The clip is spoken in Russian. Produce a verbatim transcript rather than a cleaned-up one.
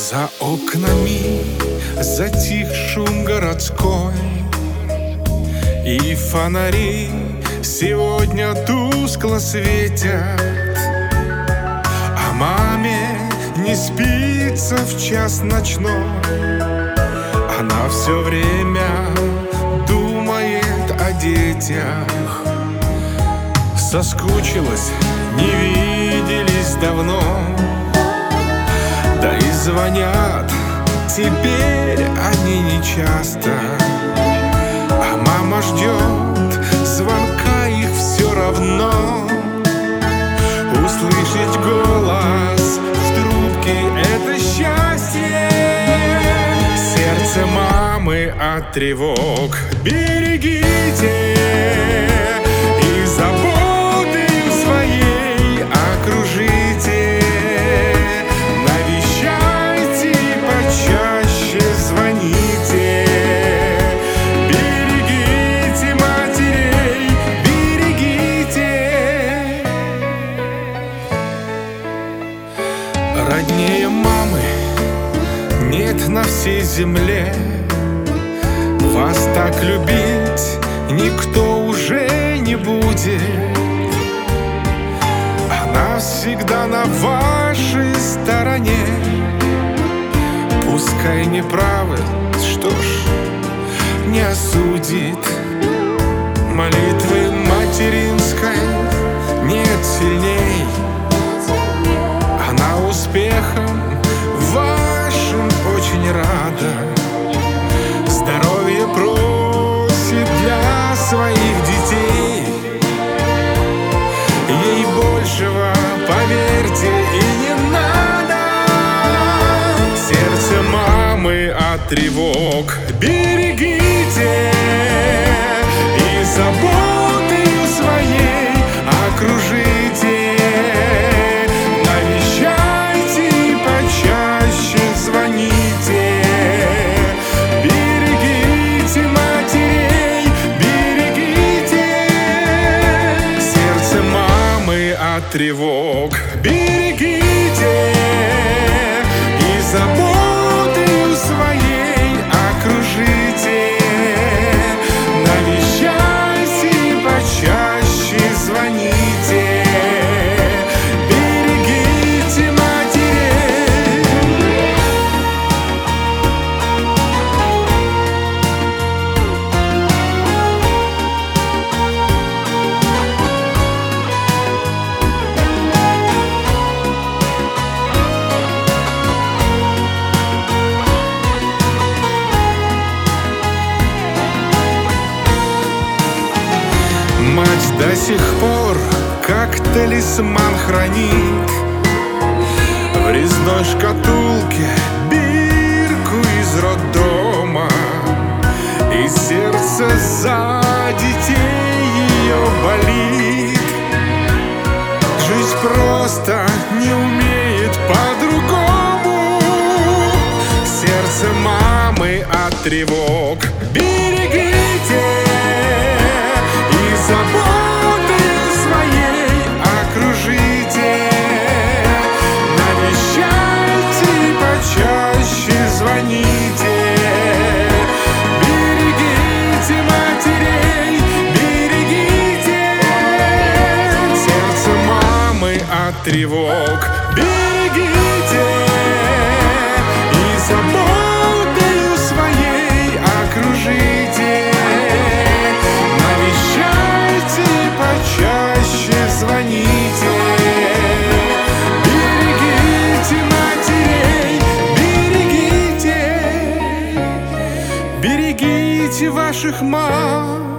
За окнами затих шум городской, и фонари сегодня тускло светят, а маме не спится в час ночной. Она все время думает о детях. Соскучилась, не виделись давно, да и звонят теперь они нечасто. А мама ждет звонка их все равно. Услышать голос в трубке — это счастье. Сердце мамы от тревог берегите, и заботою своей окружите. Навещайте, почаще звоните. Берегите матерей, берегите. Роднее мамы нет на всей земле. Вас так любить никто уже не будет. Она всегда на вашей стороне. Пускай не правы, что ж, не осудит. Молитвы материнской нет сильней. Она успехом вашим очень рада. Здоровье просит для своих детей. Ей большего, поверьте, и не надо. Сердце мамы от тревог берегите, и заботою своей окружите. Навещайте, почаще звоните. Берегите матерей, берегите. Сердце мамы от тревог берегите, и заботою своей окружите. Навещайте, почаще звоните. Берегите матерей. Мать до сих пор как талисман хранит в резной шкатулке бирку из роддома. И сердце за детей ее болит. Жизнь просто не умеет по-другому. Сердце мамы от тревог берегите, и заботою своей окружите. Навещайте, почаще звоните. Берегите матерей, берегите. Сердце мамы от тревог берегите, и заботою своей окружите. Навещайте, почаще звоните. Берегите матерей, берегите. Берегите ваших мам.